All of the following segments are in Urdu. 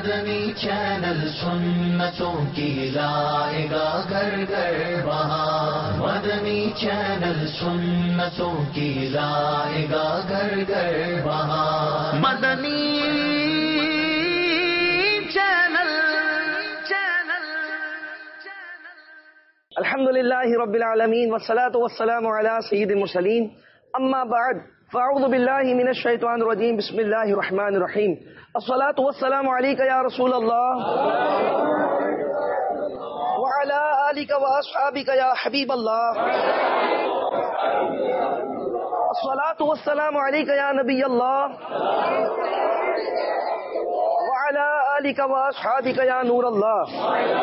مدنی چینل سنتوں کی لائے گا گھر گھر بہار، مدنی چینل سنتوں کی لائے گا گھر گھر بہار، مدنی الحمدللہ رب العالمین والصلاة والسلام علی سید المرسلین، اما بعد فاعوذ باللہ من الشیطان الرجیم، بسم اللہ الرحمن الرحیم، الصلاة والسلام علیک یا رسول اللہ وعلی آلک واصحابک یا حبیب اللہ، الصلاة والسلام علیک یا نبی اللہ وعلی آلک واصحابک یا نور اللہ۔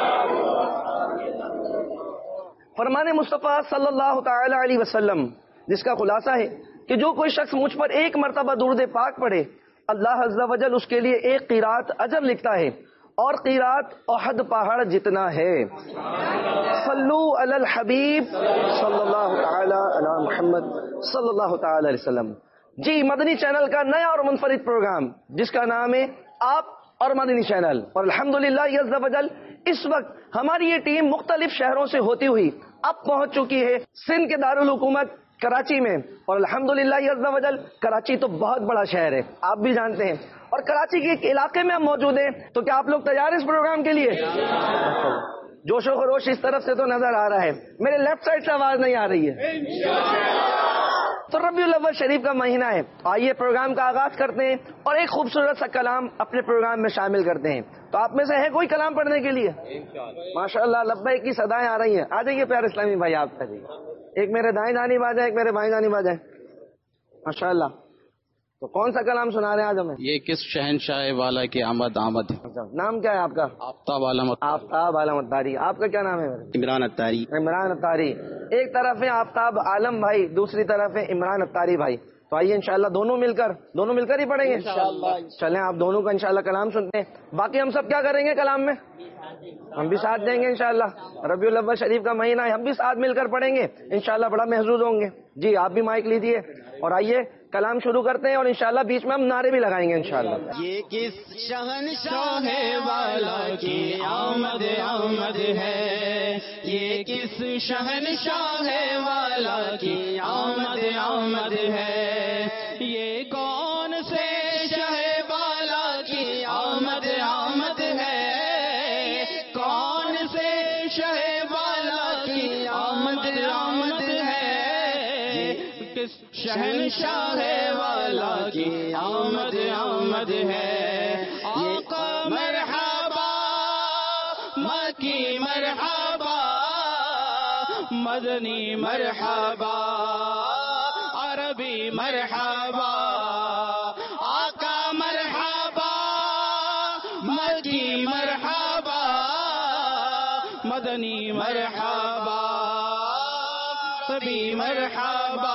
فرمان مصطفیٰ صلی اللہ تعالی علیہ وسلم، جس کا خلاصہ ہے کہ جو کوئی شخص مجھ پر ایک مرتبہ درود پاک پڑھے، اللہ عز و جل اس کے لیے ایک قیرات اجر لکھتا ہے، اور قیرات احد پہاڑ جتنا ہے۔ صلو علی الحبیب صلی اللہ تعالی علی محمد صلی اللہ تعالی علیہ وسلم۔ جی، مدنی چینل کا نیا اور منفرد پروگرام جس کا نام ہے آپ اور مدنی چینل، اور الحمدللہ عز و جل اس وقت ہماری یہ ٹیم مختلف شہروں سے ہوتی ہوئی اب پہنچ چکی ہے سندھ کے دارالحکومت کراچی میں، اور الحمدللہ عز و جل کراچی تو بہت بڑا شہر ہے، آپ بھی جانتے ہیں، اور کراچی کے ایک علاقے میں ہم موجود ہیں۔ تو کیا آپ لوگ تیار ہیں اس پروگرام کے لیے؟ جوش و خروش اس طرف سے تو نظر آ رہا ہے، میرے لیفٹ سائڈ سے آواز نہیں آ رہی ہے۔ تو ربیع الاول شریف کا مہینہ ہے، آئیے پروگرام کا آغاز کرتے ہیں اور ایک خوبصورت سا کلام اپنے پروگرام میں شامل کرتے ہیں۔ تو آپ میں سے ہے کوئی کلام پڑھنے کے لیے؟ ماشاءاللہ لبیک کی صدائیں آ رہی ہیں، آ جائیے پیارے اسلامی بھائی، آپ کا جی، ایک میرے دائیں جانب آ جائیں، ایک میرے بائیں جانب آ جائیں، ماشاءاللہ۔ تو کون سا کلام سنا رہے ہیں آج ہمیں؟ یہ کس شہنشاہ والا کی آمد آمد۔ نام کیا ہے آپ کا؟ آفتاب عالم آفتاب عالم اتاری۔ آپ کا کیا نام ہے؟ عمران اتاری۔ عمران اتاری، ایک طرف ہے آفتاب عالم بھائی، دوسری طرف ہے عمران اتاری بھائی۔ تو آئیے انشاءاللہ دونوں مل کر ہی پڑھیں گے انشاءاللہ۔ چلیں آپ دونوں کا انشاءاللہ کلام سنتے ہیں، باقی ہم سب کیا کریں گے کلام میں؟ ہم بھی ساتھ دیں گے انشاءاللہ۔ ربیع الاول شریف کا مہینہ ہے، ہم بھی ساتھ مل کر پڑھیں گے انشاءاللہ، بڑا محظوظ ہوں گے۔ جی آپ بھی مائک لیجیے اور آئیے کلام شروع کرتے ہیں، اور انشاءاللہ بیچ میں ہم نعرے بھی لگائیں گے انشاءاللہ۔ یہ کس شہنشاہ والا کی آمد آمد ہے، یہ کس شہنشاہ والا کی آمد آمد ہے، یہ کون سے شہ والا کی آمد آمد ہے، کون سے شہ والا کی آمد آمد ہے، کس شہنشاہ والا کی آمد آمد ہے، آقا مرحبا مکی مرحبا مدنی مرحبا عربی مرحبا، آقا مرحبا مکی مرحبا مدنی مرحبا عربی مرحبا۔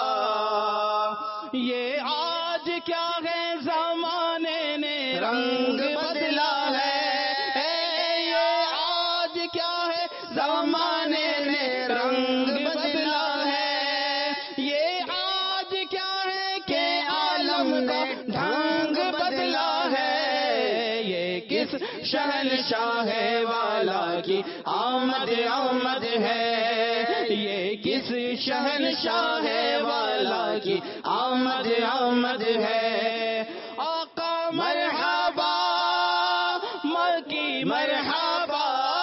یہ آج کیا ہے زمانے نے رنگ بدلا ہے، یہ آج کیا ہے زمانے نے رنگ بدلا ہے، یہ آج کیا ہے کہ عالم کا ڈھنگ بدلا ہے، یہ کس شہنشاہ والا کی آمد آمد ہے، یہ کس شہنشاہ والا کی آمد آمد ہے، آقا مرحبا مکی مرحبا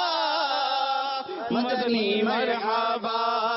مدنی مرحبا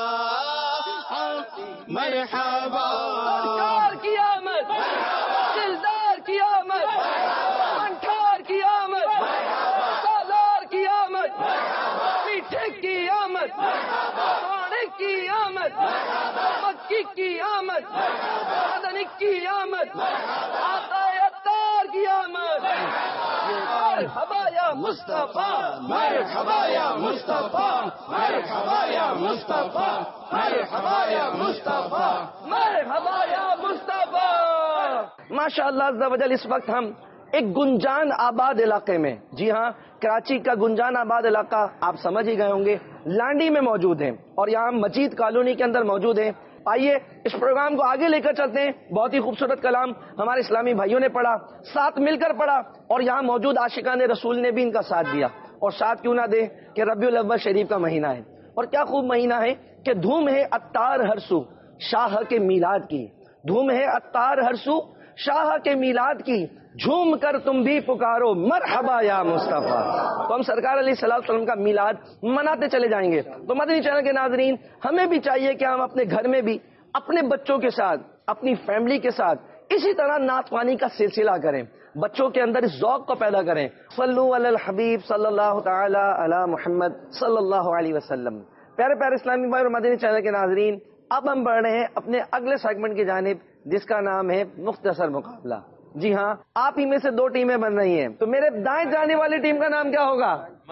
مرحبا۔ سرکار کی آمد، دلدار کی آمد، فنکار کی آمد، سالار کی آمد، میٹھے کی آمد، کھانے کی آمد، مکی کی آمد، مدنی کی آمد، آقا اتار کی آمد۔ مرحبا یا مصطفیٰ، مرحبا یا مصطفیٰ، مرحبا یا مصطفیٰ، مرحبا یا مصطفیٰ، مرحبا یا مصطفیٰ۔ ماشاءاللہ عز و جل اس وقت ہم ایک گنجان آباد علاقے میں، جی ہاں کراچی کا گنجان آباد علاقہ آپ سمجھ ہی گئے ہوں گے، لانڈی میں موجود ہیں، اور یہاں مجید کالونی کے اندر موجود ہیں۔ آئیے اس پروگرام کو آگے لے کر چلتے ہیں. بہت ہی خوبصورت کلام ہمارے اسلامی بھائیوں نے پڑھا, ساتھ مل کر پڑھا, اور یہاں موجود عاشقان رسول نے بھی ان کا ساتھ دیا. اور ساتھ کیوں نہ دے کہ ربیع الاول شریف کا مہینہ ہے, اور کیا خوب مہینہ ہے کہ دھوم ہے عطار ہر سو شاہ کے میلاد کی, دھوم ہے عطار ہر سو شاہ کے میلاد کی, جھوم کر تم بھی پکارو مرحبا یا مصطفیٰ. تو ہم سرکار علیہ الصلوۃ والسلام کا میلاد مناتے چلے جائیں گے. تو مدنی چینل کے ناظرین, ہمیں بھی چاہیے کہ ہم اپنے گھر میں بھی اپنے بچوں کے ساتھ, اپنی فیملی کے ساتھ اسی طرح نعت خوانی کا سلسلہ کریں, بچوں کے اندر اس ذوق کو پیدا کریں. صلو علی الحبیب صلی اللہ تعالی علی محمد صلی اللہ علیہ وسلم. پیارے پیارے اسلامی بھائی اور مدنی چینل کے ناظرین, اب ہم بڑھ رہے ہیں اپنے اگلے سیگمنٹ کی جانب, جس کا نام ہے مختصر مقابلہ. جی ہاں, آپ ہی میں سے دو ٹیمیں بن رہی ہیں. تو میرے دائیں جانے والی ٹیم کا نام کیا ہوگا؟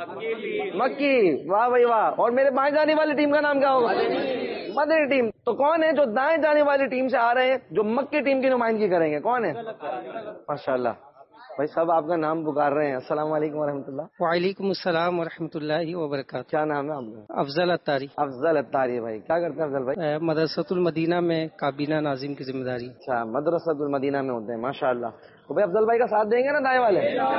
مکی. واہ بھائی واہ. اور میرے بائیں جانے والی ٹیم کا نام کیا ہوگا؟ مدنی ٹیم. تو کون ہے جو دائیں جانے والی ٹیم سے آ رہے ہیں, جو مکی ٹیم کی نمائندگی کریں گے؟ کون ہے؟ ماشاء اللہ بھائی صاحب, آپ کا نام پکار رہے ہیں. السلام علیکم ورحمۃ اللہ. وعلیکم السلام ورحمۃ اللہ وبرکاتہ. کیا نام ہے آپ کا؟ افضل اتاری. افضل اتاری بھائی, کیا کرتے ہیں افضل بھائی؟ مدرسۃ المدینہ میں کابینہ ناظم کی ذمہ داری. اچھا, مدرسۃ المدینہ میں ہوتے ہیں, ماشاء اللہ. تو بھائی افضل بھائی کا ساتھ دیں گے نا دائیں والے؟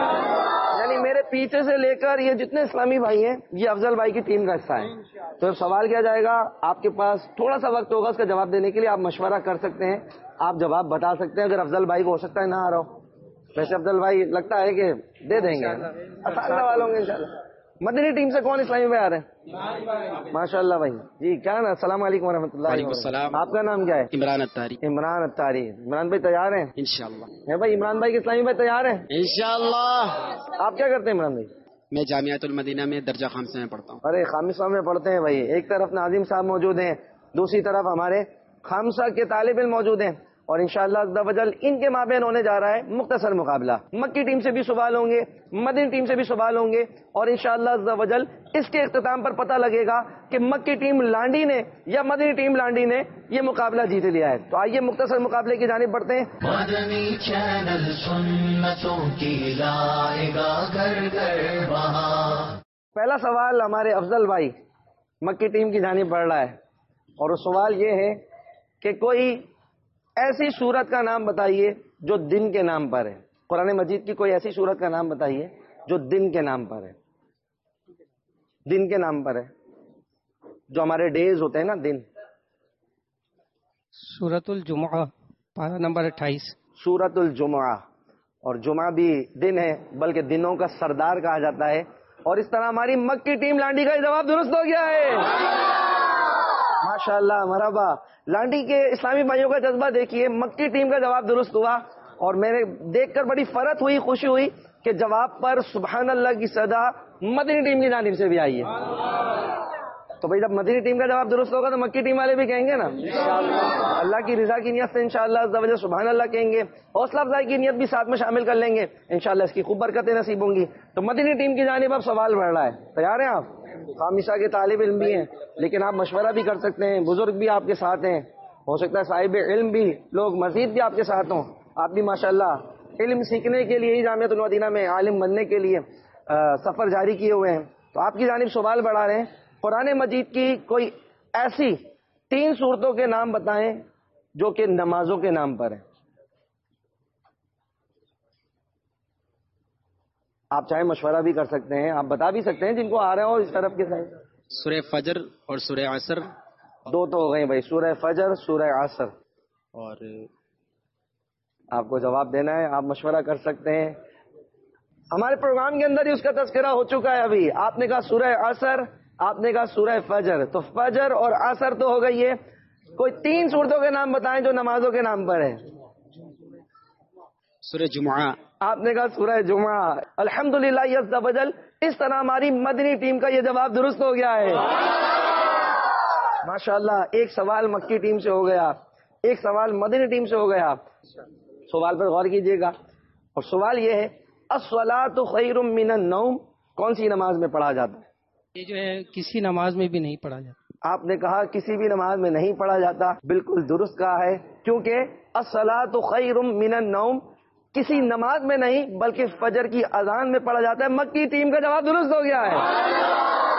یعنی میرے پیچھے سے لے کر یہ جتنے اسلامی بھائی ہیں, یہ افضل بھائی کی ٹیم کا حصہ ہے. تو سوال کیا جائے گا, آپ کے پاس تھوڑا سا وقت ہوگا اس کا جواب دینے کے لیے. آپ مشورہ کر سکتے ہیں, آپ جواب بتا سکتے ہیں. اگر افضل بھائی کو ہو سکتا ہے نہ آ رہا ہو, ویسے افضل بھائی لگتا ہے کہ دے دیں گے, آسان سوال ہوں گے انشاءاللہ. مدنی ٹیم سے کون اسلامی بھائی آ رہے ہیں؟ ماشاء اللہ بھائی. جی کیا نا, السلام علیکم ورحمۃ اللہ. وعلیکم السلام. آپ کا نام کیا ہے؟ عمران اتاری. عمران اتاری. عمران بھائی تیار ہیں؟ انشاءاللہ. ہے بھائی عمران بھائی کے اسلامی بھائی تیار ہیں؟ انشاءاللہ. آپ کیا کرتے ہیں عمران بھائی؟ میں جامعۃ المدینہ میں درجہ خامسہ میں پڑھتا ہوں. ارے خامسہ میں پڑھتے ہیں بھائی. ایک طرف ناظم صاحب موجود ہیں, دوسری طرف ہمارے خامسہ کے طالب علم موجود ہیں, اور انشاءاللہ عز و جل ان کے مابین ہونے جا رہا ہے مختصر مقابلہ. مکی ٹیم سے بھی سوال ہوں گے, مدنی ٹیم سے بھی سوال ہوں گے, اور انشاءاللہ عز و جل اس کے اختتام پر پتہ لگے گا کہ مکی ٹیم لانڈی نے یا مدنی ٹیم لانڈی نے یہ مقابلہ جیت لیا ہے. تو آئیے مختصر مقابلے کی جانب بڑھتے ہیں. مدنی چینل سنتوں کی لائے گا گھر گھر بہار. پہلا سوال ہمارے افضل بھائی مکی ٹیم کی جانب بڑھ رہا ہے, اور وہ سوال یہ ہے کہ کوئی ایسی سورت کا نام بتائیے جو دن کے نام پر ہے. قرآن مجید کی کوئی ایسی سورت کا نام بتائیے جو دن کے نام پر ہے. دن کے نام پر ہے, جو ہمارے ڈیز ہوتے ہیں نا, دن. سورۃ الجمعہ پارہ نمبر 28. سورت الجمعہ, اور جمعہ بھی دن ہے, بلکہ دنوں کا سردار کہا جاتا ہے. اور اس طرح ہماری مکی ٹیم لانڈی کا جواب درست ہو گیا ہے. ماشاء اللہ, مرحبا. لانڈی کے اسلامی بھائیوں کا جذبہ دیکھیے, مکی ٹیم کا جواب درست ہوا, اور میں نے دیکھ کر بڑی فرحت ہوئی, خوشی ہوئی کہ جواب پر سبحان اللہ کی صدا مدنی ٹیم کی جانب سے بھی آئی ہے. تو بھائی جب مدنی ٹیم کا جواب درست ہوگا تو مکی ٹیم والے بھی کہیں گے نا اللہ کی رضا کی نیت سے انشاءاللہ سبحان اللہ کہیں گے, حوصلہ افزائی کی نیت بھی ساتھ میں شامل کر لیں گے, انشاءاللہ اس کی خوب برکتیں نصیب ہوں گی. تو مدنی ٹیم کی جانب اب سوال بڑھ رہا ہے. تیار ہیں آپ؟ خامسہ کے طالب علم بھی ہیں, لیکن آپ مشورہ بھی کر سکتے ہیں, بزرگ بھی آپ کے ساتھ ہیں, ہو سکتا ہے صاحب علم بھی لوگ مزید بھی آپ کے ساتھ ہوں. آپ بھی ماشاءاللہ علم سیکھنے کے لیے ہی جامعۃ المدینہ میں عالم بننے کے لیے سفر جاری کیے ہوئے ہیں. تو آپ کی جانب سوال بڑھا رہے ہیں, قرآن مجید کی کوئی ایسی 3 صورتوں کے نام بتائیں جو کہ نمازوں کے نام پر ہیں. آپ چاہے مشورہ بھی کر سکتے ہیں, آپ بتا بھی سکتے ہیں جن کو آ رہے ہو اس طرف کے سائڈ. سورہ فجر اور سورہ عصر. 2 تو ہو گئی بھائی, سورہ فجر, سورہ عصر. اور آپ کو جواب دینا ہے, آپ مشورہ کر سکتے ہیں. ہمارے پروگرام کے اندر ہی اس کا تذکرہ ہو چکا ہے. ابھی آپ نے کہا سورہ عصر, آپ نے کہا سورہ فجر, تو فجر اور عصر تو ہو گئی ہے. کوئی 3 صورتوں کے نام بتائیں جو نمازوں کے نام پر ہے. سورہ جمعہ. آپ نے کہا سورہ جمعہ. الحمدللہ عز و جل, اس طرح ہماری مدنی ٹیم کا یہ جواب درست ہو گیا ہے. ماشاءاللہ, ایک سوال مکی ٹیم سے ہو گیا, ایک سوال مدنی ٹیم سے ہو گیا. سوال پر غور کیجیے گا, اور سوال یہ ہے الصلاۃ خیر من النوم کون سی نماز میں پڑھا جاتا ہے؟ یہ جو ہے کسی نماز میں بھی نہیں پڑھا جاتا. آپ نے کہا کسی بھی نماز میں نہیں پڑھا جاتا, بالکل درست کہا ہے, کیونکہ الصلاۃ خیر من النوم کسی نماز میں نہیں بلکہ فجر کی اذان میں پڑھا جاتا ہے. مکی ٹیم کا جواب درست ہو گیا ہے.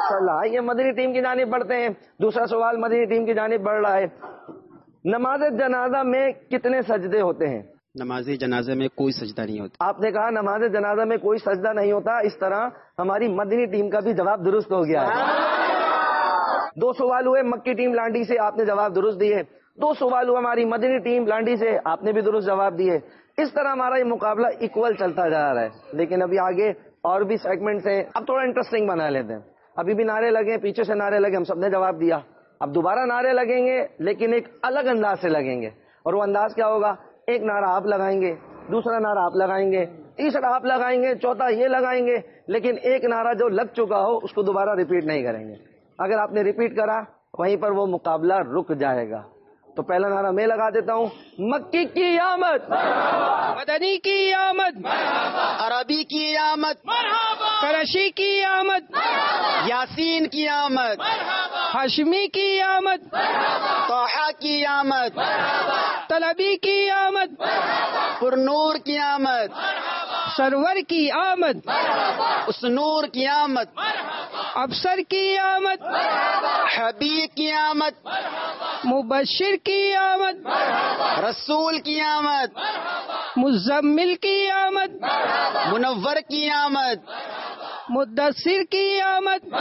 ماشاءاللہ. یہ مدنی ٹیم کی جانب بڑھتے ہیں. دوسرا سوال مدنی ٹیم کی جانب بڑھ رہا ہے. نماز جنازہ میں کتنے سجدے ہوتے ہیں؟ نماز جنازے میں کوئی سجدہ نہیں ہوتا. آپ نے کہا نماز جنازہ میں کوئی سجدہ نہیں ہوتا. اس طرح ہماری مدنی ٹیم کا بھی جواب درست ہو گیا ہے. 2 سوال ہوئے مکی ٹیم لانڈی سے, آپ نے جواب درست دیے. 2 سوال ہوئے ہماری مدنی ٹیم لانڈی سے, آپ نے بھی درست جواب دیے. اس طرح ہمارا یہ مقابلہ ایکول چلتا جا رہا ہے. لیکن ابھی آگے اور بھی سیگمنٹس ہیں, اب تھوڑا انٹرسٹنگ بنا لیتے ہیں. ابھی بھی نعرے لگے, پیچھے سے نعرے لگے, ہم سب نے جواب دیا. اب دوبارہ نعرے لگیں گے لیکن ایک الگ انداز سے لگیں گے. اور وہ انداز کیا ہوگا؟ ایک نعرہ آپ لگائیں گے, دوسرا نعرہ آپ لگائیں گے, تیسرا آپ لگائیں گے, چوتھا یہ لگائیں گے. لیکن ایک نعرہ جو لگ چکا ہو اس کو دوبارہ ریپیٹ نہیں کریں گے. اگر آپ نے ریپیٹ کرا وہیں پر وہ مقابلہ رک جائے گا. تو پہلا نعرہ میں لگا دیتا ہوں, مکی کی آمد, مدنی کی آمد, عربی کی آمد, قریشی کی آمد, یاسین کی آمد, ہاشمی کی آمد, طٰہٰ کی آمد, طلبی کی آمد, پرنور کی آمد, سرور کی آمد, اسنور کی آمد, افسر کی آمد, حبیب کی آمد, مبشر کی آمد, رسول کی آمد, مزمل کی آمد, منور کی آمد, مدثر کی آمد.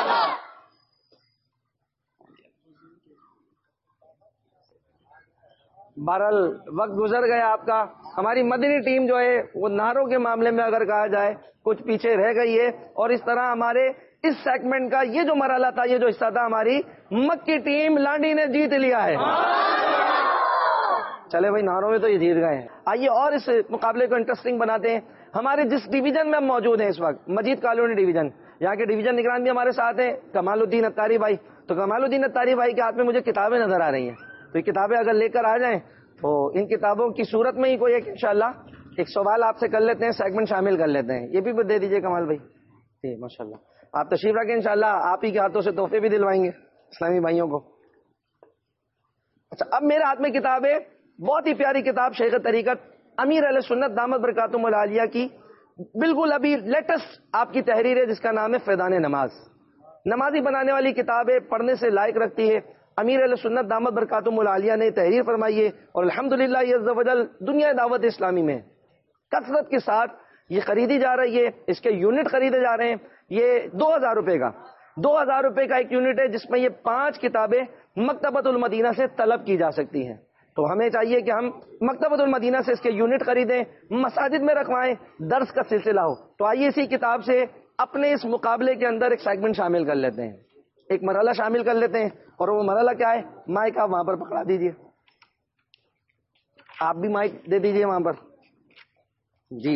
بہرحال وقت گزر گیا آپ کا. ہماری مدنی ٹیم جو ہے وہ نعروں کے معاملے میں اگر کہا جائے کچھ پیچھے رہ گئی ہے. اور اس طرح ہمارے اس سیگمنٹ کا یہ جو مرحلہ تھا, یہ جو حصہ تھا, ہماری مکی ٹیم لانڈی نے جیت لیا ہے. چلے بھائی, نعروں میں تو یہ جیت گئے ہیں. آئیے اور اس مقابلے کو انٹرسٹنگ بناتے ہیں. ہمارے جس ڈویژن میں ہم موجود ہیں اس وقت, مجید کالونی ڈویژن, یہاں کے ڈویژن نگران بھی ہمارے ساتھ ہیں, کمال الدین اتاری بھائی. تو کمال الدین اتاری بھائی کے ہاتھ میں مجھے کتابیں نظر آ رہی ہیں. تو یہ کتابیں اگر لے کر آ جائیں تو ان کتابوں کی صورت میں ہی کوئی ایک انشاءاللہ ایک سوال آپ سے کر لیتے ہیں, سیگمنٹ شامل کر لیتے ہیں. یہ بھی دے دیجئے کمال بھائی. جی ماشاءاللہ, آپ تشریف رکھیں, انشاءاللہ آپ ہی کے ہاتھوں سے تحفے بھی دلوائیں گے اسلامی بھائیوں کو. اچھا, اب میرے ہاتھ میں کتاب ہے, بہت ہی پیاری کتاب, شیخ طریقت امیر اہل سنت دامت برکاتہم العالیہ کی بالکل ابھی لیٹسٹ آپ کی تحریر ہے, جس کا نام ہے فیضان نماز. نمازی بنانے والی کتاب ہے, پڑھنے سے لائق رکھتی ہے. امیر اہل سنت دامت برکاتہم العالیہ نے تحریر فرمائی ہے, اور الحمدللہ یہ عز و جل دنیا دعوت اسلامی میں کثرت کے ساتھ یہ خریدی جا رہی ہے. اس کے یونٹ خریدے جا رہے ہیں. یہ 2000 روپے کا 2000 روپے کا ایک یونٹ ہے, جس میں یہ 5 کتابیں مکتبۃ المدینہ سے طلب کی جا سکتی ہیں. تو ہمیں چاہیے کہ ہم مکتبۃ المدینہ سے اس کے یونٹ خریدیں, مساجد میں رکھوائیں, درس کا سلسلہ ہو. تو آئیے اسی کتاب سے اپنے اس مقابلے کے اندر ایک سیگمنٹ شامل کر لیتے ہیں, ایک مرحلہ شامل کر لیتے ہیں. اور وہ مرحلہ کیا ہے؟ مائک آپ وہاں پر پکڑا دیجئے, آپ بھی مائک دے دیجئے وہاں پر. جی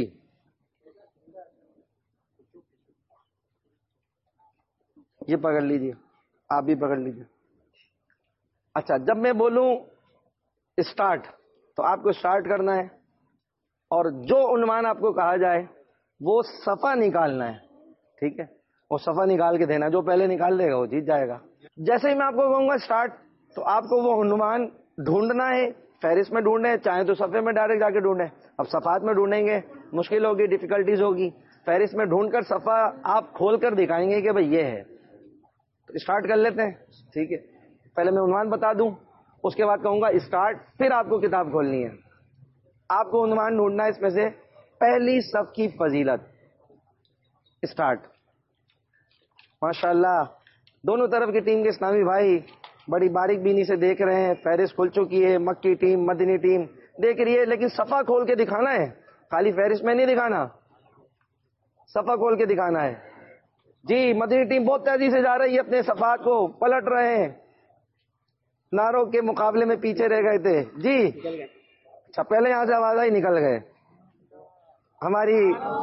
یہ پکڑ لیجئے, آپ بھی پکڑ لیجئے. اچھا, جب میں بولوں اسٹارٹ تو آپ کو اسٹارٹ کرنا ہے, اور جو عنوان آپ کو کہا جائے وہ صفحہ نکالنا ہے. ٹھیک ہے, وہ صفحہ نکال کے دینا, جو پہلے نکال دے گا وہ جیت جائے گا. جیسے ہی میں آپ کو کہوں گا اسٹارٹ, تو آپ کو وہ عنوان ڈھونڈنا ہے, فہرست میں ڈھونڈیں, چاہے تو صفحے میں ڈائریکٹ جا کے ڈھونڈیں. اب صفحات میں ڈھونڈیں گے مشکل ہوگی, ڈیفیکلٹیز ہوگی. فہرست میں ڈھونڈ کر صفحہ آپ کھول کر دکھائیں گے کہ بھئی یہ ہے. تو اسٹارٹ کر لیتے ہیں. ٹھیک ہے, پہلے میں عنوان بتا دوں, اس کے بعد کہوں گا اسٹارٹ, پھر آپ کو کتاب کھولنی ہے. آپ کو عنوان ڈھونڈنا ہے اس میں سے پہلی صف کی فضیلت. اسٹارٹ. ماشاءاللہ دونوں طرف کی ٹیم کے اسلامی بھائی بڑی باریک بینی سے دیکھ رہے ہیں. فہرست کھل چکی ہے, مکی ٹیم مدنی ٹیم دیکھ رہی ہے, لیکن صفحہ کھول کے دکھانا ہے, خالی فہرست میں نہیں دکھانا, صفحہ کھول کے دکھانا ہے. جی مدنی ٹیم بہت تیزی سے جا رہی ہے, اپنے صفحات کو پلٹ رہے ہیں, نعروں کے مقابلے میں پیچھے رہ گئے تھے. جی اچھا, پہلے یہاں سے آواز آئی, نکل گئے. ہماری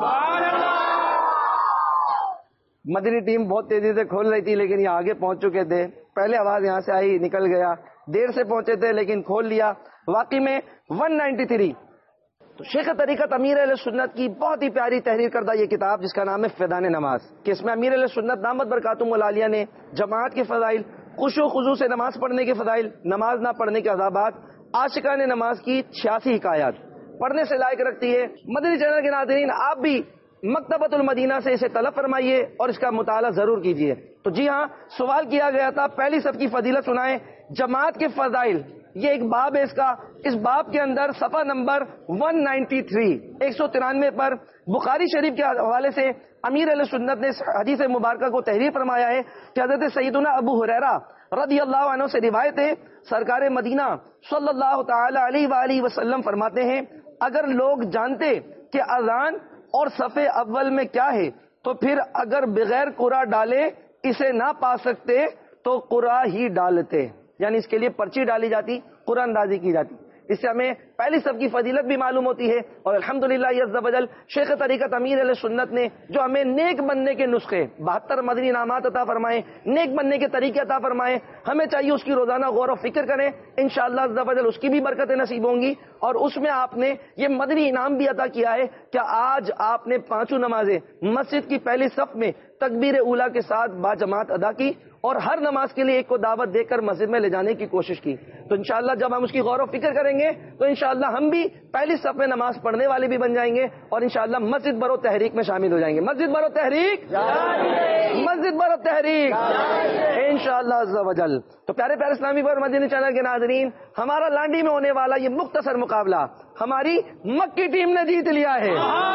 مدنی ٹیم بہت تیزی سے کھول رہی تھی, لیکن یہ آگے پہنچ چکے تھے. پہلے آواز یہاں سے آئی, نکل گیا. دیر سے پہنچے تھے لیکن کھول لیا. واقعی میں 193. تو شیخ طریقت امیر اہل سنت کی بہت ہی پیاری تحریر کردہ یہ کتاب, جس کا نام ہے فیضان نماز, کہ اس میں امیر اہل سنت دامت برکاتہم العالیہ نے جماعت کے فضائل, خشوع و خضوع سے نماز پڑھنے کے فضائل, نماز نہ پڑھنے کے عذابات, عاشقان نماز کی 86 حکایات پڑھنے سے لائق رکھتی ہے. مدنی چینل کے ناظرین, آپ بھی مکتبۃ المدینہ سے اسے طلب فرمائیے اور اس کا مطالعہ ضرور کیجیے۔ تو جی ہاں، سوال کیا گیا تھا پہلی صف کی فضیلت سنائیں، جماعت کے فضائل، یہ ایک باب ہے اس باب کے اندر صفحہ نمبر 193 193 پر بخاری شریف کے حوالے سے امیر علیہ سنت نے اس حدیث مبارکہ کو تحریر فرمایا ہے کہ حضرت سیدنا ابو ہریرہ رضی اللہ عنہ سے روایت ہے، سرکار مدینہ صلی اللہ تعالی علیہ وآلہ وسلم فرماتے ہیں، اگر لوگ جانتے کہ اذان اور صف اول میں کیا ہے تو پھر اگر بغیر قرآن ڈالے اسے نہ پا سکتے تو قرآن ہی ڈالتے، یعنی اس کے لیے پرچی ڈالی جاتی، قرآن اندازی کی جاتی۔ اس سے ہمیں پہلی صف کی فضیلت بھی معلوم ہوتی ہے، اور الحمدللہ عز و جل شیخ طریقت امیر علیہ سنت نے جو ہمیں نیک بننے کے نسخے 72 مدنی انعامات عطا فرمائے، نیک بننے کے طریقے عطا فرمائے، ہمیں چاہیے اس کی روزانہ غور و فکر کریں، انشاءاللہ عز و جل اس کی بھی برکتیں نصیب ہوں گی۔ اور اس میں آپ نے یہ مدنی انعام بھی عطا کیا ہے کہ آج آپ نے پانچوں نمازیں مسجد کی پہلی صف میں تکبیر اولیٰ کے ساتھ با جماعت ادا کی، اور ہر نماز کے لیے ایک کو دعوت دے کر مسجد میں لے جانے کی کوشش کی۔ تو انشاءاللہ جب ہم اس کی غور و فکر کریں گے تو انشاءاللہ ہم بھی پہلی صف میں نماز پڑھنے والے بھی بن جائیں گے، اور انشاءاللہ مسجد برو تحریک میں شامل ہو جائیں گے۔ مسجد برو تحریک، مسجد برو تحریک انشاءاللہ عز و جل۔ تو پیارے پیارے اسلامی پر مدنی چینل کے ناظرین، ہمارا لانڈی میں ہونے والا یہ مختصر مقابلہ ہماری مکی ٹیم نے جیت لیا ہے۔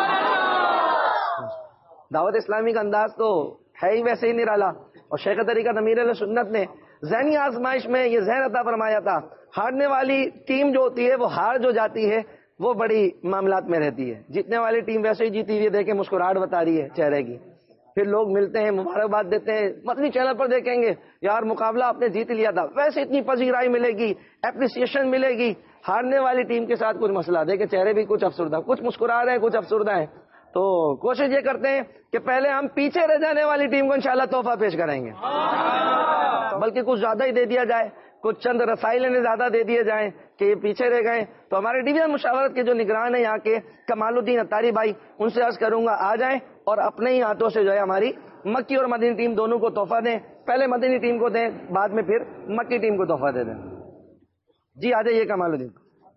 دعوت اسلامی کا انداز تو ہے ہی ویسے ہی نرالا، اور شیخ طریقت امیر علیہ سنت نے ذہنی آزمائش میں یہ ذہن عطا فرمایا تھا، ہارنے والی ٹیم جو ہوتی ہے وہ ہار جو جاتی ہے وہ بڑی معاملات میں رہتی ہے، جیتنے والی ٹیم ویسے ہی جیتی ہوئی دیکھیں مسکراہٹ بتا رہی ہے چہرے کی، پھر لوگ ملتے ہیں مبارکباد دیتے ہیں، مدنی چینل پر دیکھیں گے یار مقابلہ آپ نے جیت لیا تھا، ویسے اتنی پذیرائی ملے گی، اپریسیشن ملے گی۔ ہارنے والی ٹیم کے ساتھ کچھ مسئلہ دیکھیں چہرے بھی کچھ افسردہ، کچھ مسکرا رہے ہیں کچھ افسردہ ہیں، تو کوشش یہ کرتے ہیں کہ پہلے ہم پیچھے رہ جانے والی ٹیم کو انشاءاللہ تحفہ پیش کریں گے، بلکہ کچھ زیادہ ہی دے دیا جائے، کچھ چند رسائل انہیں زیادہ دے دیے جائیں کہ یہ پیچھے رہ گئے۔ تو ہمارے ڈویژن مشاورت کے جو نگران ہیں یہاں کے کمال الدین اتاری بھائی، ان سے عرض کروں گا آ جائیں اور اپنے ہی ہاتھوں سے جو ہے ہماری مکی اور مدنی ٹیم دونوں کو تحفہ دیں، پہلے مدنی ٹیم کو دیں، بعد میں پھر مکی ٹیم کو تحفہ دے دیں۔ جی آ جائیے کمال الدین۔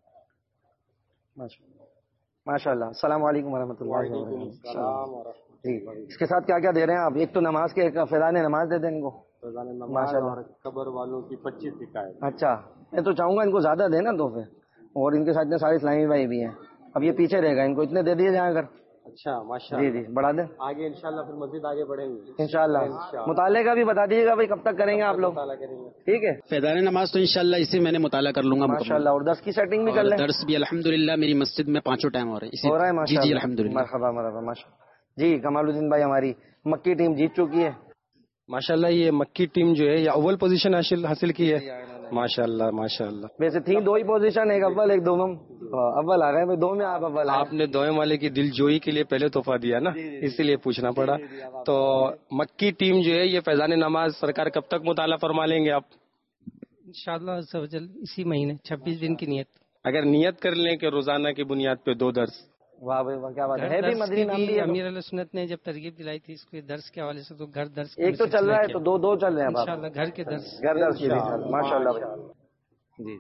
ماشاء اللہ، السلام علیکم ورحمۃ اللہ وبرکاتہ۔ جی اس کے ساتھ کیا کیا دے رہے ہیں آپ؟ ایک تو نماز کے فیضان نماز دے دیں ان کو، ماشاء اللہ، قبر والوں کی 25 شکایت۔ اچھا، میں تو چاہوں گا ان کو زیادہ دیں نا تحفے، اور ان کے ساتھ اتنے سارے اسلامی بھائی بھی ہیں، اب یہ پیچھے رہ گا، ان کو اتنے دے دیے جائیں اگر۔ اچھا ماشاء جی جی بڑھا دیں آگے انشاءاللہ پھر مزید آگے بڑھیں گے انشاءاللہ۔ مطالعے کا بھی بتا دیجیے گا بھائی کب تک کریں گے آپ لوگ، ٹھیک ہے؟ فیضان نماز تو انشاءاللہ اسی میں نے مطالعہ کر لوں گا ماشاء اللہ، اور 10 کی سیٹنگ بھی کر لیں۔ درس بھی الحمدللہ میری مسجد میں 5 ٹائم ہو رہا ہے، ہو رہا ہے جی ماشاء جی اللہ، الحمدللہ۔ مرحبا مرحبا ماشاء اللہ۔ جی کمال الدین بھائی، ہماری مکی ٹیم جیت چکی ہے ماشاءاللہ، یہ مکی ٹیم جو ہے یہ اول پوزیشن حاصل کی ہے ماشاءاللہ ماشاءاللہ۔ ویسے تھی 2 ہی پوزیشن، ایک اول ایک دوم، اول آ گئے 2 میں، آپ اول آپ نے دوئم والے کی دل جوئی کے لیے پہلے تحفہ دیا نا، اسی لیے پوچھنا پڑا۔ تو مکی ٹیم جو ہے یہ فیضان نماز سرکار کب تک مطالعہ فرما لیں گے آپ؟ انشاءاللہ عز و جل اسی مہینے 26 دن کی نیت۔ اگر نیت کر لیں کہ روزانہ کی بنیاد پہ 2 درس۔ واہ بھائی واہ، کیا بات ہے بھی مدنی نام بھی ہے۔ امیر علیہ سنت نے جب ترغیب دلائی تھی اس کے درس کے حوالے سے، تو گھر درس ایک تو چل رہا ہے تو 2 چل رہے ہیں اب آپ، انشاءاللہ گھر کے درس۔ گھر درس کی ماشاء اللہ جی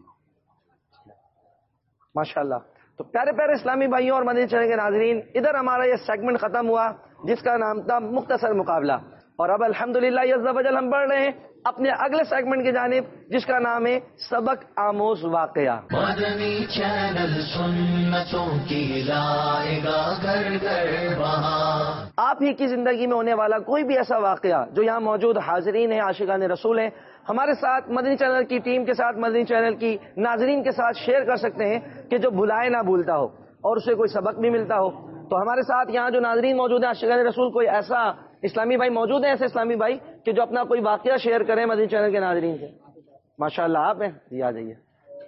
ماشاء اللہ۔ تو پیارے پیارے اسلامی بھائیوں اور مدنی چینل کے ناظرین، ادھر ہمارا یہ سیگمنٹ ختم ہوا جس کا نام تھا مختصر مقابلہ، اور اب الحمدللہ عز و جل ہم بڑھ رہے ہیں اپنے اگلے سیگمنٹ کی جانب جس کا نام ہے سبق آموز واقعہ۔ مدنی چینل سنتوں کی لائے گا گھر گھر بہار۔ آپ ہی کی زندگی میں ہونے والا کوئی بھی ایسا واقعہ جو یہاں موجود حاضرین ہیں، عاشقان رسول ہیں، ہمارے ساتھ مدنی چینل کی ٹیم کے ساتھ، مدنی چینل کی ناظرین کے ساتھ شیئر کر سکتے ہیں کہ جو بھلائے نہ بھولتا ہو اور اسے کوئی سبق بھی ملتا ہو۔ تو ہمارے ساتھ یہاں جو ناظرین موجود ہیں عاشقان رسول، کوئی ایسا اسلامی بھائی موجود ہیں، ایسے اسلامی بھائی کہ جو اپنا کوئی واقعہ شیئر کریں مدنی چینل کے ناظرین سے؟ ماشاءاللہ آپ ہیں، جی آ جائیے۔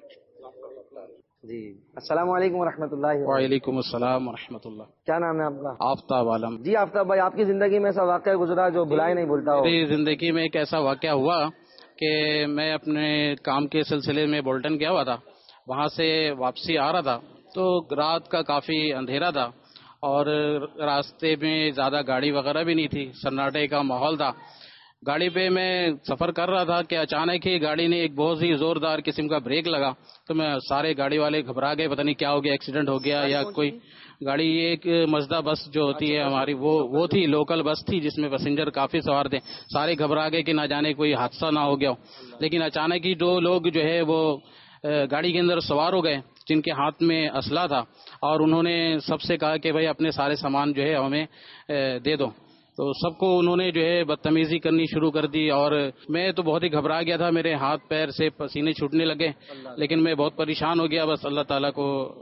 جی السلام علیکم ورحمۃ اللہ۔ وعلیکم السلام ورحمۃ اللہ۔ کیا نام ہے آپ کا؟ آفتاب عالم۔ جی آفتاب بھائی، آپ کی زندگی میں ایسا واقعہ گزرا جو بھلائے نہیں بھولتا ہو؟ میری زندگی میں ایک ایسا واقعہ ہوا کہ میں اپنے کام کے سلسلے میں بولٹن گیا ہوا تھا، وہاں سے واپسی آ رہا تھا تو رات کا کافی اندھیرا تھا اور راستے میں زیادہ گاڑی وغیرہ بھی نہیں تھی، سناٹے کا ماحول تھا۔ گاڑی پہ میں سفر کر رہا تھا کہ اچانک ہی گاڑی نے ایک بہت ہی زوردار قسم کا بریک لگا، تو میں سارے گاڑی والے گھبرا گئے، پتہ نہیں کیا ہو گیا، ایکسیڈنٹ ہو گیا یا کوئی گاڑی. ایک مزدہ بس جو ہوتی ہے ہماری وہ تھی، لوکل بس تھی جس میں پیسنجر کافی سوار تھے. سارے گھبرا گئے کہ نہ جانے کوئی حادثہ نہ ہو گیا ہو. لیکن اچانک ہی 2 لوگ جو ہے وہ گاڑی کے اندر سوار ہو گئے جن کے ہاتھ میں اسلحہ تھا، اور انہوں نے سب سے کہا کہ بھائی اپنے سارے سامان جو ہے ہمیں دے دو. تو سب کو انہوں نے جو ہے بدتمیزی کرنی شروع کر دی، اور میں تو بہت ہی گھبرا گیا تھا، میرے ہاتھ پیر سے پسینے چھوٹنے لگے. لیکن میں بہت پریشان ہو گیا، بس اللہ تعالیٰ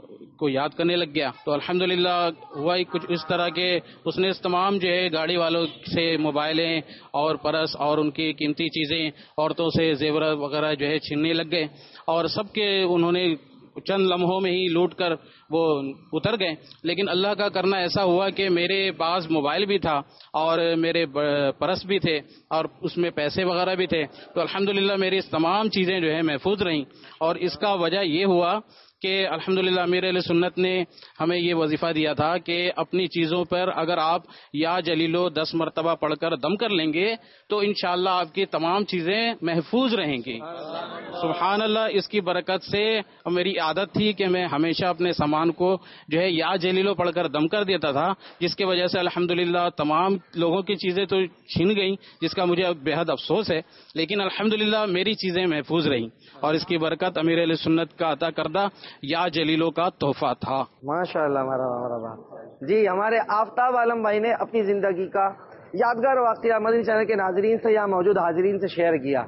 کو یاد کرنے لگ گیا. تو الحمدللہ ہوا ہی کچھ اس طرح کے اس نے اس تمام جو ہے گاڑی والوں سے موبائلیں اور پرس اور ان کی قیمتی چیزیں، عورتوں سے زیورات وغیرہ جو ہے چھیننے لگ گئے، اور سب کے انہوں نے چند لمحوں میں ہی لوٹ کر وہ اتر گئے. لیکن اللہ کا کرنا ایسا ہوا کہ میرے پاس موبائل بھی تھا اور میرے پرس بھی تھے اور اس میں پیسے وغیرہ بھی تھے. تو الحمدللہ میری اس تمام چیزیں جو ہے محفوظ رہیں. اور اس کا وجہ یہ ہوا کہ الحمدللہ امیر اہل سنت نے ہمیں یہ وظیفہ دیا تھا کہ اپنی چیزوں پر اگر آپ یا جلیلو 10 مرتبہ پڑھ کر دم کر لیں گے تو انشاءاللہ آپ کی تمام چیزیں محفوظ رہیں گی. سبحان اللہ. اس کی برکت سے میری عادت تھی کہ میں ہمیشہ اپنے سامان کو جو ہے یا جلیلو پڑھ کر دم کر دیتا تھا، جس کی وجہ سے الحمدللہ تمام لوگوں کی چیزیں تو چھین گئیں، جس کا مجھے بے حد افسوس ہے، لیکن الحمدللہ میری چیزیں محفوظ رہیں. اور اس کی برکت امیر اہل سنت کا عطا کردہ یا جلیلوں کا تحفہ تھا. ماشاء اللہ. ہمارا جی ہمارے آفتاب عالم بھائی نے اپنی زندگی کا یادگار واقعہ مدنی چینل کے ناظرین سے یا موجود حاضرین سے شیئر کیا.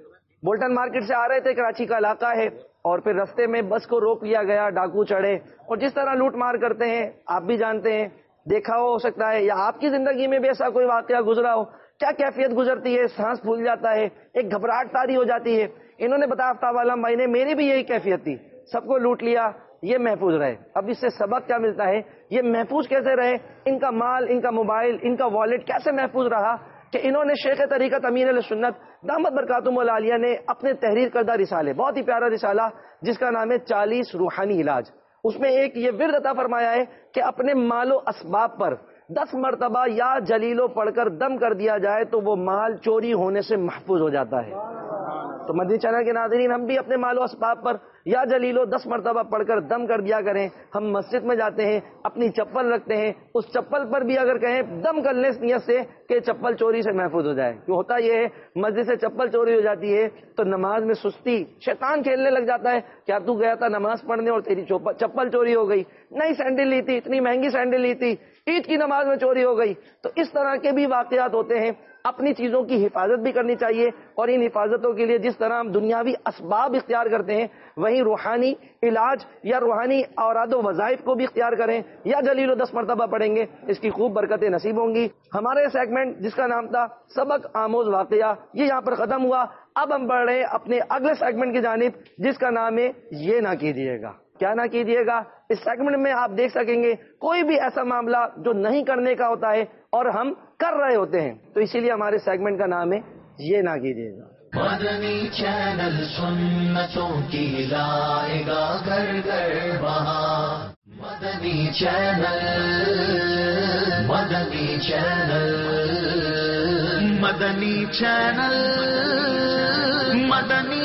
بولٹن مارکیٹ سے آ رہے تھے، کراچی کا علاقہ ہے، اور پھر رستے میں بس کو روک لیا گیا، ڈاکو چڑھے، اور جس طرح لوٹ مار کرتے ہیں آپ بھی جانتے ہیں، دیکھا ہو سکتا ہے یا آپ کی زندگی میں بھی ایسا کوئی واقعہ گزرا ہو. کیا کیفیت گزرتی ہے، سانس پھول جاتا ہے، ایک گھبراہٹ طاری ہو جاتی ہے. انہوں نے بتایا آفتاب عالم بھائی نے، میری بھی یہی کیفیت تھی، سب کو لوٹ لیا، یہ محفوظ رہے. اب اس سے سبق کیا ملتا ہے، یہ محفوظ کیسے رہے، ان کا مال، ان کا موبائل، ان کا والیٹ کیسے محفوظ رہا، کہ انہوں نے شیخ طریقت امیر علیہ سنت دامت برکاتہم العالیہ نے اپنے تحریر کردہ رسالے، بہت ہی پیارا رسالہ جس کا نام ہے 40 روحانی علاج، اس میں ایک یہ ورد عطا فرمایا ہے کہ اپنے مال و اسباب پر 10 مرتبہ یا جلیلو پڑھ کر دم کر دیا جائے تو وہ مال چوری ہونے سے محفوظ ہو جاتا ہے. تو مدنی چینل کے ناظرین، ہم بھی اپنے مال و اسباب پر یا جلیلو 10 مرتبہ پڑھ کر دم کر دیا کریں. ہم مسجد میں جاتے ہیں، اپنی چپل رکھتے ہیں، اس چپل پر بھی اگر کہیں دم کرنے اس نیت سے کہ چپل چوری سے محفوظ ہو جائے. کیوں ہوتا یہ ہے، مسجد سے چپل چوری ہو جاتی ہے تو نماز میں سستی، شیطان کھیلنے لگ جاتا ہے. کیا تو گیا تھا نماز پڑھنے اور تیری چپل چوری ہو گئی، نئی سینڈل لی تھی، اتنی مہنگی سینڈل لی تھی، عید کی نماز میں چوری ہو گئی. تو اس طرح کے بھی واقعات ہوتے ہیں. اپنی چیزوں کی حفاظت بھی کرنی چاہیے، اور ان حفاظتوں کے لیے جس طرح ہم دنیاوی اسباب اختیار کرتے ہیں وہیں روحانی علاج یا روحانی اوراد و وظائف کو بھی اختیار کریں. یا جلیل و 10 مرتبہ پڑھیں گے، اس کی خوب برکتیں نصیب ہوں گی. ہمارا یہ سیگمنٹ جس کا نام تھا سبق آموز واقعہ، یہ یہاں پر ختم ہوا. اب ہم بڑھ رہے ہیں اپنے اگلے سیگمنٹ کی جانب جس کا نام ہے یہ نہ کیجیے گا. کیا نہ کیجیے گا؟ اس سیگمنٹ میں آپ دیکھ سکیں گے کوئی بھی ایسا معاملہ جو نہیں کرنے کا ہوتا ہے اور ہم کر رہے ہوتے ہیں. تو اسی لیے ہمارے سیگمنٹ کا نام ہے یہ نہ کیجیے گا. مدنی چینل سنتوں کی لائے گا گھر گھر بہار. مدنی چینل، مدنی چینل، مدنی چینل، مدنی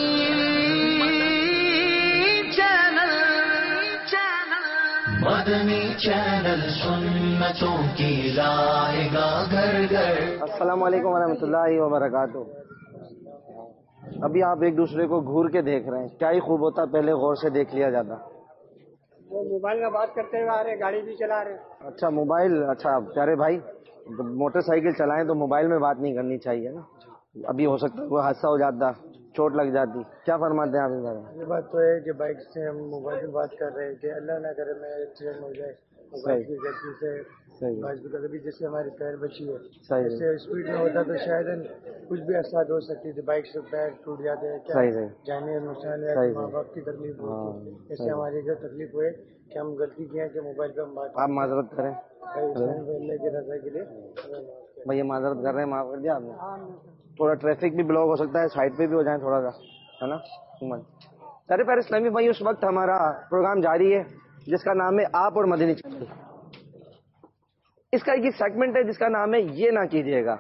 مدنی چینل سنتوں کی لائے گا گھر گھر. السلام علیکم ورحمۃ اللہ وبرکاتہ. ابھی آپ ایک دوسرے کو گھور کے دیکھ رہے ہیں، کیا ہی خوب ہوتا پہلے غور سے دیکھ لیا جاتا. وہ موبائل میں بات کرتے ہوئے آ رہے ہیں، گاڑی بھی چلا رہے ہیں. اچھا موبائل، اچھا پیارے بھائی، موٹر سائیکل چلائیں تو موبائل میں بات نہیں کرنی چاہیے نا. ابھی ہو سکتا ہے کوئی حادثہ ہو جاتا، چوٹ لگ جاتی. کیا فرماتے ہیں آپ اس بارے میں؟ یہ بات تو ہے کہ بائک سے ہم موبائل میں بات کر رہے ہیں کہ اللہ نہ کرے میں ایکسیڈنٹ ہو جائے موبائل کی غلطی سے. بائک بھی کبھی جیسے ہماری پیر بچی ہے، جیسے اسپیڈ میں ہوتا تو شاید کچھ بھی اثرات ہو سکتی تھی. بائک سے پیر ٹوٹ جاتے ہیں، کیا جانے نقصان یا ماں باپ کی تکلیف ہوتی ہے. اس سے ہماری جو تکلیف ہوئے کہ ہم غلطی کیا کہ موبائل پہ ہم بات. آپ معذرت کریں اللہ کی رضا کے لیے. بھیا معذرت کر رہے ہیں، معاف کر دیا آپ نے. تھوڑا ٹریفک بھی بلاک ہو سکتا ہے، سائڈ پہ بھی ہو جائیں تھوڑا سا، ہے نا. سارے پیارے اسلامی بھائی، اس وقت ہمارا پروگرام جاری ہے جس کا نام ہے آپ اور مدنی چینل. اس کا ایک سیگمنٹ ہے جس کا نام ہے یہ نہ کیجیے گا.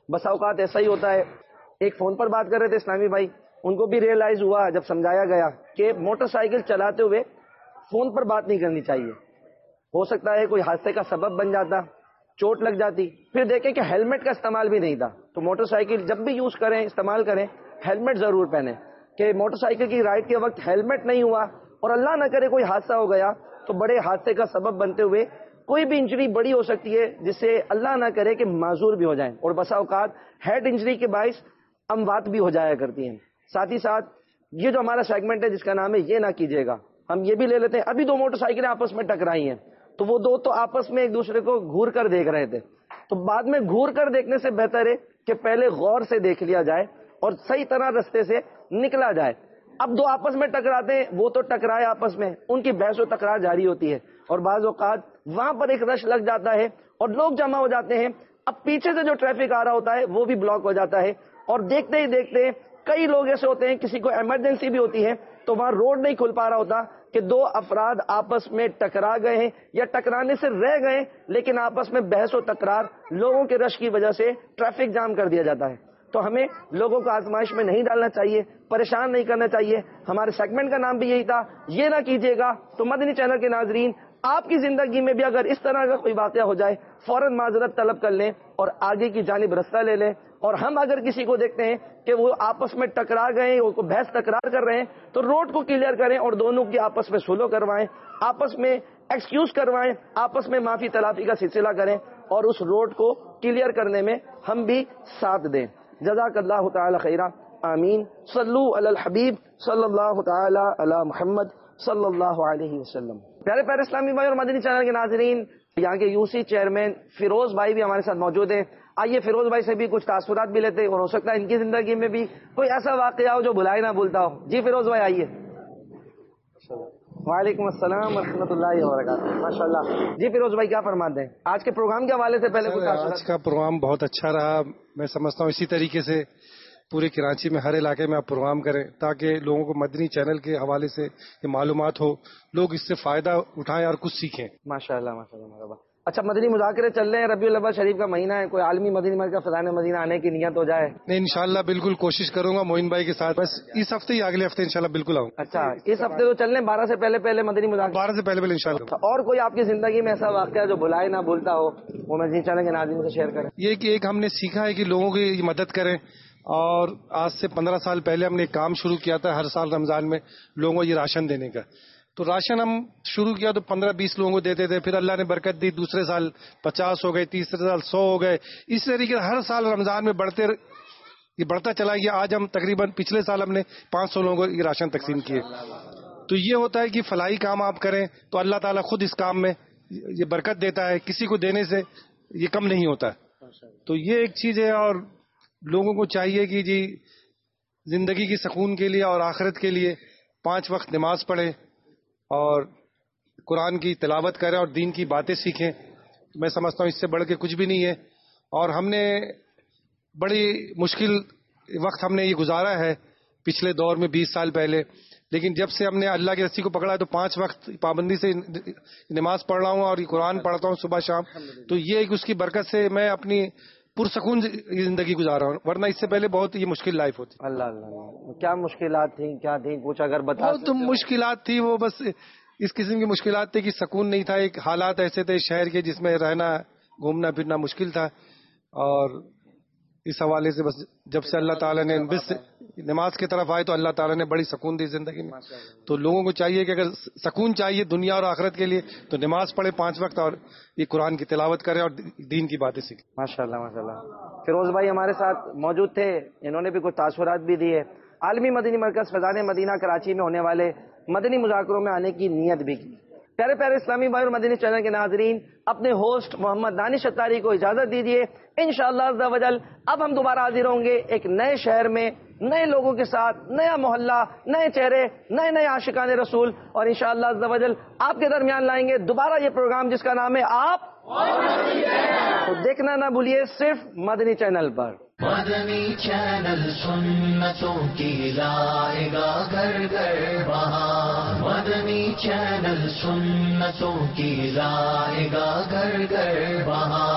بسا اوقات ایسا ہی ہوتا ہے. ایک فون پر بات کر رہے تھے اسلامی بھائی, ان کو بھی ریئلائز ہوا جب سمجھایا گیا کہ موٹر سائیکل چلاتے ہوئے فون پر بات نہیں کرنی چاہیے. ہو سکتا ہے کوئی حادثے کا سبب بن جاتا, چوٹ لگ جاتی. پھر دیکھیں کہ ہیلمٹ کا استعمال بھی نہیں تھا. تو موٹر سائیکل جب بھی یوز کریں, استعمال کریں, ہیلمٹ ضرور پہنیں. کہ موٹر سائیکل کی رائڈ کے وقت ہیلمٹ نہیں ہوا اور اللہ نہ کرے کوئی حادثہ ہو گیا تو بڑے حادثے کا سبب بنتے ہوئے کوئی بھی انجری بڑی ہو سکتی ہے جس سے اللہ نہ کرے کہ معذور بھی ہو جائیں, اور بسا اوقات ہیڈ انجری کے باعث اموات بھی ہو جایا کرتی ہیں. ساتھ ہی ساتھ یہ جو ہمارا سیگمنٹ ہے جس کا نام ہے یہ نہ کیجیے گا, ہم یہ بھی لے لیتے ہیں. ابھی دو موٹر سائیکلیں آپس میں ٹکرائی ہیں تو وہ دو تو آپس میں ایک دوسرے کو گھور کر دیکھ رہے تھے. تو بعد میں گھور کر دیکھنے سے بہتر ہے کہ پہلے غور سے دیکھ لیا جائے اور صحیح طرح رستے سے نکلا جائے. اب دو آپس میں ٹکراتے ہیں, وہ تو ٹکرائے آپس میں, ان کی بحث و تکرار جاری ہوتی ہے اور بعض اوقات وہاں پر ایک رش لگ جاتا ہے اور لوگ جمع ہو جاتے ہیں. اب پیچھے سے جو ٹریفک آ رہا ہوتا ہے وہ بھی بلاک ہو جاتا ہے اور دیکھتے ہی دیکھتے کئی لوگ ایسے ہوتے ہیں, کسی کو ایمرجنسی بھی ہوتی ہے تو وہاں روڈ نہیں کھل پا رہا ہوتا کہ دو افراد آپس میں ٹکرا گئے ہیں یا ٹکرانے سے رہ گئے, لیکن آپس میں بحث و تکرار لوگوں کے رش کی وجہ سے ٹریفک جام کر دیا جاتا ہے. تو ہمیں لوگوں کو آزمائش میں نہیں ڈالنا چاہیے, پریشان نہیں کرنا چاہیے. ہمارے سیگمنٹ کا نام بھی یہی تھا, یہ نہ کیجیے گا. تو مدنی چینل کے ناظرین, آپ کی زندگی میں بھی اگر اس طرح کا کوئی واقعہ ہو جائے فوراً معذرت طلب کر لیں اور آگے کی جانب رستہ لے لیں. اور ہم اگر کسی کو دیکھتے ہیں کہ وہ آپس میں ٹکرا گئے ہیں, وہ بحث تکرار کر رہے ہیں, تو روڈ کو کلیئر کریں اور دونوں کی آپس میں سلو کروائیں, آپس میں ایکسکیوز کروائیں, آپس میں معافی تلافی کا سلسلہ کریں اور اس روڈ کو کلیئر کرنے میں ہم بھی ساتھ دیں. جزاک اللہ تعالی خیرا, آمین. صلو علی الحبیب صلی اللہ تعالی علی محمد صلی اللہ علیہ وسلم. پیارے پیارے اسلامی بھائی اور مدنی چینل کے ناظرین, یہاں کے یو سی چیئرمین فیروز بھائی بھی ہمارے ساتھ موجود ہیں. آئیے فیروز بھائی سے بھی کچھ تاثرات بھی لیتے ہیں اور ہو سکتا ہے ان کی زندگی میں بھی کوئی ایسا واقعہ ہو جو بھلائے نہ بھولتا ہو. جی فیروز بھائی آئیے. وعلیکم السلام ورحمۃ اللہ وبرکاتہ. ماشاء اللہ. جی فیروز بھائی کیا فرماتے ہیں آج کے پروگرام کے حوالے سے؟ پہلے آج کا پروگرام بہت اچھا رہا. میں سمجھتا ہوں اسی طریقے سے پورے کراچی میں ہر علاقے میں آپ پروگرام کریں تاکہ لوگوں کو مدنی چینل کے حوالے سے یہ معلومات ہو, لوگ اس سے فائدہ اٹھائیں اور کچھ سیکھیں. ماشاء اللہ ماشاء اللہ مرحبا. اچھا, مدنی مذاکرے چل رہے ہیں, ربیع الاول شریف کا مہینہ ہے, کوئی عالمی مدنی مرکز فضائل مدینہ آنے کی نیت ہو جائے؟ نہیں, انشاءاللہ بالکل کوشش کروں گا معین بھائی کے ساتھ. بس اس ہفتے ہی اگلے ہفتے انشاءاللہ بالکل آؤں. اچھا, اس ہفتے تو چل رہے ہیں 12 سے پہلے مدنی مذاکرے. 12 سے پہلے انشاءاللہ. اور کوئی آپ کی زندگی میں ایسا واقعہ جو بھلائے نہ بھولتا ہو وہ مدنی چینل کے ناظرین سے شیئر کریں. یہ کہ ایک ہم نے سیکھا ہے کہ لوگوں کی مدد کریں, اور آج سے 15 سال پہلے ہم نے ایک کام شروع کیا تھا ہر سال رمضان میں لوگوں کو یہ راشن دینے کا. تو راشن ہم شروع کیا تو 15-20 لوگوں کو دیتے تھے, پھر اللہ نے برکت دی, دوسرے سال 50 ہو گئے, تیسرے سال 100 ہو گئے. اس طریقے سے ہر سال رمضان میں بڑھتا چلا گیا. آج ہم تقریباً پچھلے سال ہم نے 500 لوگوں کو یہ راشن تقسیم کیے. تو یہ ہوتا ہے کہ فلاحی کام آپ کریں تو اللہ تعالیٰ خود اس کام میں یہ برکت دیتا ہے, کسی کو دینے سے یہ کم نہیں ہوتا. تو یہ ایک چیز ہے, اور لوگوں کو چاہیے کہ جی زندگی کی سکون کے لیے اور آخرت کے لیے 5 وقت نماز پڑھیں اور قرآن کی تلاوت کریں اور دین کی باتیں سیکھیں. میں سمجھتا ہوں اس سے بڑھ کے کچھ بھی نہیں ہے. اور ہم نے بڑی مشکل وقت ہم نے یہ گزارا ہے پچھلے دور میں 20 سال پہلے, لیکن جب سے ہم نے اللہ کی رسی کو پکڑا ہے تو 5 وقت پابندی سے نماز پڑھ رہا ہوں اور قرآن پڑھتا ہوں صبح شام. تو یہ اس کی برکت سے میں اپنی پرسکون زندگی گزار رہا ہوں, ورنہ اس سے پہلے بہت یہ مشکل لائف ہوتی. اللہ اللہ, کیا مشکلات تھیں, کیا تھیں کچھ اگر بتا؟ بہت مشکلات تھی, وہ بس اس قسم کی مشکلات تھی کہ سکون نہیں تھا. ایک حالات ایسے تھے شہر کے جس میں رہنا گھومنا پھرنا مشکل تھا, اور اس حوالے سے بس جب سے اللہ تعالیٰ نے بس نماز کی طرف آئے تو اللہ تعالیٰ نے بڑی سکون دی زندگی میں. تو لوگوں کو چاہیے کہ اگر سکون چاہیے دنیا اور آخرت کے لیے تو نماز پڑھے 5 وقت اور یہ قرآن کی تلاوت کریں اور دین کی باتیں سیکھیں. ماشاء اللہ ماشاء اللہ. فیروز بھائی ہمارے ساتھ موجود تھے, انہوں نے بھی کچھ تاثرات بھی دیے. عالمی مدنی مرکز فضائل مدینہ کراچی میں ہونے والے مدنی مذاکروں میں آنے کی نیت بھی کی. پیارے پیارے اسلامی بھائی اور مدنی چینل کے ناظرین, اپنے ہوسٹ محمد دانش اتاری کو اجازت دیجیے. انشاءاللہ عز و جل اب ہم دوبارہ حاضر ہوں گے ایک نئے شہر میں, نئے لوگوں کے ساتھ, نیا محلہ, نئے چہرے, نئے عاشقان رسول, اور انشاءاللہ عز و جل آپ کے درمیان لائیں گے دوبارہ یہ پروگرام جس کا نام ہے آپ. تو دیکھنا نہ بھولیے صرف مدنی چینل پر. مدنی چینل سنتوں کی لائے گا گھر گھر بہار. مدنی چینل سنتوں کی لائے گا گھر گھر بہار.